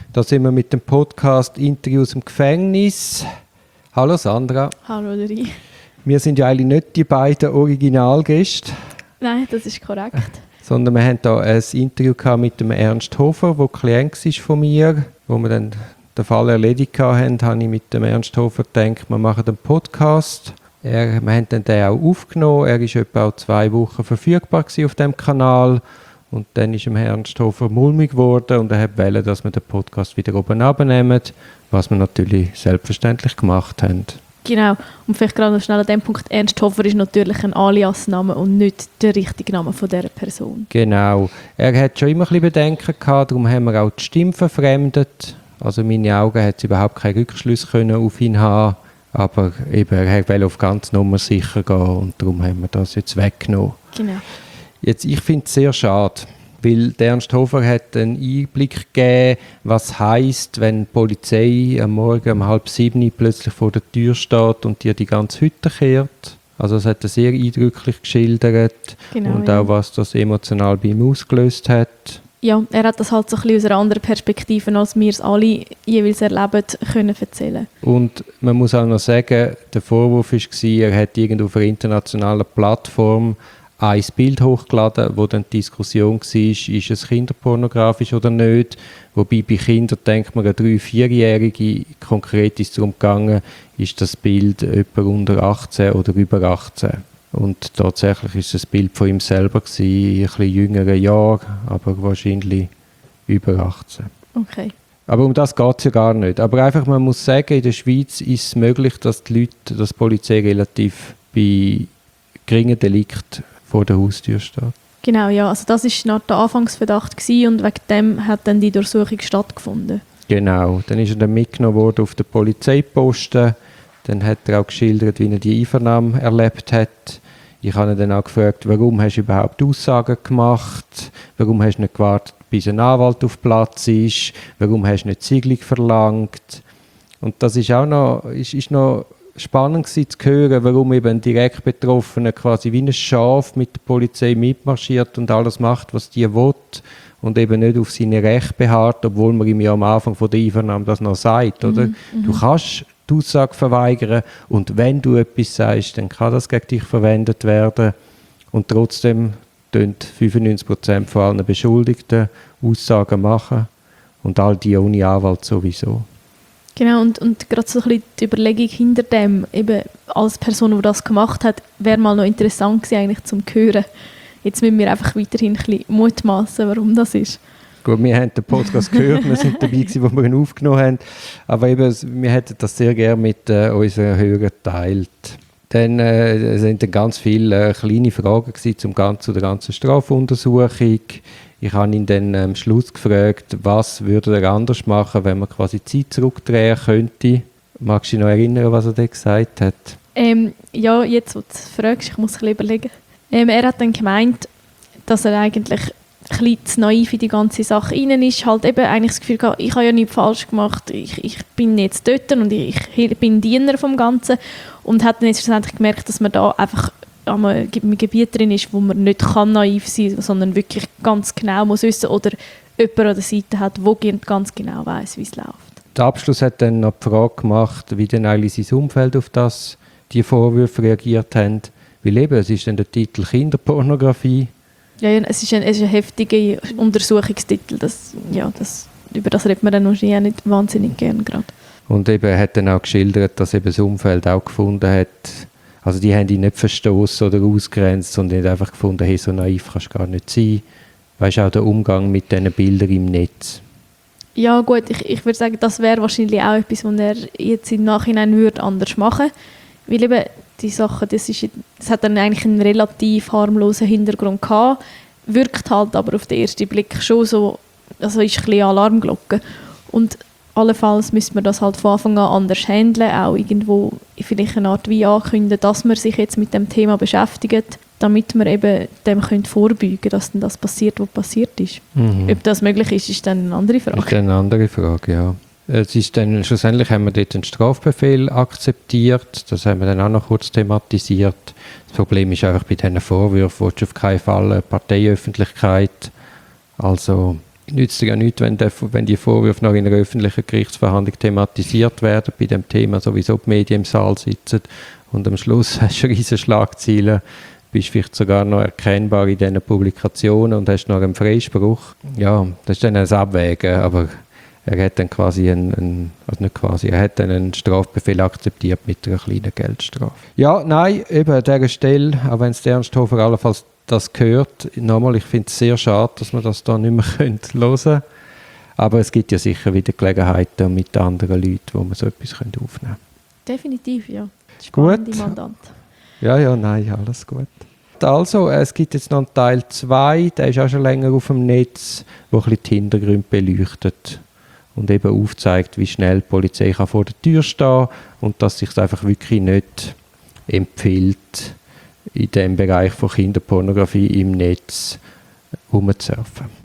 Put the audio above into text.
Da sind wir mit dem Podcast Interview aus dem Gefängnis. Hallo Sandra. Hallo Dori. Wir sind ja eigentlich nicht die beiden Originalgäste. Nein, das ist korrekt. Sondern wir haben hier ein Interview mit dem Ernst Hofer, der Klient war von mir. Wo wir dann den Fall erledigt haben, habe ich mit dem Ernst Hofer gedacht, wir machen einen Podcast. Wir haben dann den auch aufgenommen. Er war etwa auch 2 Wochen verfügbar auf diesem Kanal. Und dann ist dem Ernst Hofer mulmig geworden und er wollte, dass wir den Podcast wieder oben abnehmen, was wir natürlich selbstverständlich gemacht haben. Genau. Und vielleicht gerade noch schnell an dem Punkt, Ernst Hofer ist natürlich ein Aliasname und nicht der richtige Name von dieser Person. Genau. Er hat schon immer ein bisschen Bedenken gehabt, darum haben wir auch die Stimme verfremdet. Also in meinen Augen hat es überhaupt keine Rückschlüsse auf ihn haben. Aber eben, er wollte auf ganz Nummer sicher gehen und darum haben wir das jetzt weggenommen. Genau. Jetzt, ich finde es sehr schade, weil der Ernst Hofer hat einen Einblick gegeben, was heisst, wenn die Polizei am Morgen um 6:30 plötzlich vor der Tür steht und dir die ganze Hütte kehrt. Also es hat er sehr eindrücklich geschildert Genau, und ja. auch was das emotional bei ihm ausgelöst hat. Ja, er hat das halt so ein bisschen aus einer anderen Perspektive, als wir es alle jeweils erleben, können erzählen. Und man muss auch noch sagen, der Vorwurf war, er hat irgendwo auf einer internationalen Plattform ein Bild hochgeladen, wo dann die Diskussion war, ist es kinderpornografisch oder nicht. Wobei bei Kindern denkt man, eine 3-, 4-Jährige, konkret ist es darum gegangen, ist das Bild jemand unter 18 oder über 18. Und tatsächlich ist es ein Bild von ihm selber gewesen, in ein bisschen jüngeren Jahren, aber wahrscheinlich über 18. Okay. Aber um das geht es ja gar nicht. Aber einfach, man muss sagen, in der Schweiz ist es möglich, dass die Leute, dass die Polizei relativ bei geringen Delikten vor der Haustür steht. Genau, ja. Also das war noch der Anfangsverdacht gewesen und wegen dem hat dann die Durchsuchung stattgefunden. Genau. Dann ist er dann mitgenommen worden auf den Polizeiposten. Dann hat er auch geschildert, wie er die Einvernahme erlebt hat. Ich habe ihn dann auch gefragt, warum hast du überhaupt Aussagen gemacht? Warum hast du nicht gewartet, bis ein Anwalt auf Platz ist? Warum hast du nicht Sigelung verlangt? Und das ist auch noch, ist noch spannend gewesen, zu hören, warum eben ein direkt Betroffener quasi wie ein Schaf mit der Polizei mitmarschiert und alles macht, was die will und eben nicht auf seine Rechte beharrt, obwohl man ihm ja am Anfang von der Einvernahme das noch sagt, oder? Du kannst die Aussage verweigern und wenn du etwas sagst, dann kann das gegen dich verwendet werden und trotzdem tun 95% von allen Beschuldigten Aussagen machen und all die ohne Anwalt sowieso. Genau, und gerade so ein bisschen die Überlegung hinter dem, eben als Person, die das gemacht hat, wäre mal noch interessant gewesen, eigentlich zum Hören. Jetzt müssen wir einfach weiterhin ein bisschen mutmassen, warum das ist. Gut, wir haben den Podcast gehört, wir sind dabei gewesen, wo wir ihn aufgenommen haben, aber eben, wir hätten das sehr gerne mit unseren Hörern geteilt. Dann sind dann ganz viele kleine Fragen gewesen zu der ganzen Strafuntersuchung. Ich habe ihn dann am Schluss gefragt, was würde er anders machen, wenn man quasi Zeit zurückdrehen könnte. Magst du dich noch erinnern, was er da gesagt hat? Ja, jetzt, wo du es fragst, ich muss ein bisschen überlegen. Er hat dann gemeint, dass er eigentlich ein bisschen zu naiv in die ganze Sache rein ist. Halt eben eigentlich das Gefühl gehabt, ich habe ja nichts falsch gemacht, ich bin jetzt dort und ich bin Diener vom Ganzen. Und hat dann jetzt schlussendlich gemerkt, dass man da einfach an einem Gebiet drin ist, wo man nicht kann naiv sein kann, sondern wirklich ganz genau muss wissen oder jemand an der Seite hat, der ganz genau weiss, wie es läuft. Der Abschluss hat dann noch die Frage gemacht, wie denn eigentlich sein Umfeld auf die Vorwürfe reagiert haben. Weil eben, es ist dann der Titel Kinderpornografie. Ja, es ist ein heftiger Untersuchungstitel. Über das redet man dann wahrscheinlich auch nicht wahnsinnig gern gerade. Und eben, er hat dann auch geschildert, dass eben das Umfeld auch gefunden hat, also die haben ihn nicht verstoßen oder ausgrenzt, sondern einfach gefunden, hey, so naiv kannst du gar nicht sein. Weißt du, auch der Umgang mit diesen Bildern im Netz. Ja gut, ich würde sagen, das wäre wahrscheinlich auch etwas, was er jetzt im Nachhinein würde anders machen würde. Weil eben die Sache, das hat dann eigentlich einen relativ harmlosen Hintergrund gehabt, wirkt halt aber auf den ersten Blick schon so, also ist ein bisschen Alarmglocke. Und allenfalls müsste man das halt von Anfang an anders handeln, auch irgendwo vielleicht eine Art wie ankündigen, dass man sich jetzt mit dem Thema beschäftigt, damit man eben dem vorbeugen können, dass dann das passiert, was passiert ist. Ob das möglich ist dann eine andere Frage. Ist eine andere Frage, ja. Es ist dann, schlussendlich haben wir dort einen Strafbefehl akzeptiert, das haben wir dann auch noch kurz thematisiert. Das Problem ist einfach bei diesen Vorwürfen, willst du auf keinen Fall eine Parteiöffentlichkeit. Also nützt ja nichts, wenn die Vorwürfe noch in einer öffentlichen Gerichtsverhandlung thematisiert werden, bei dem Thema sowieso die Medien im Saal sitzen und am Schluss hast du riesige Schlagzeilen, bist vielleicht sogar noch erkennbar in diesen Publikationen und hast noch einen Freispruch. Ja, das ist dann ein Abwägen, aber er hat dann quasi er hat dann einen Strafbefehl akzeptiert mit einer kleinen Geldstrafe. Ja, nein, eben an dieser Stelle, auch wenn es der Ernsthofer allenfalls das gehört, nochmal, ich finde es sehr schade, dass wir das da nicht mehr hören können. Aber es gibt ja sicher wieder Gelegenheiten mit anderen Leuten, wo man so etwas aufnehmen können. Definitiv, ja. Spannende Gut. Mandant. Ja, nein, alles gut. Also, es gibt jetzt noch einen Teil 2, der ist auch schon länger auf dem Netz, wo ein bisschen die Hintergründe beleuchtet und eben aufzeigt, wie schnell die Polizei kann vor der Tür stehen und dass sich es einfach wirklich nicht empfiehlt, in dem Bereich von Kinderpornografie im Netz rumzusurfen.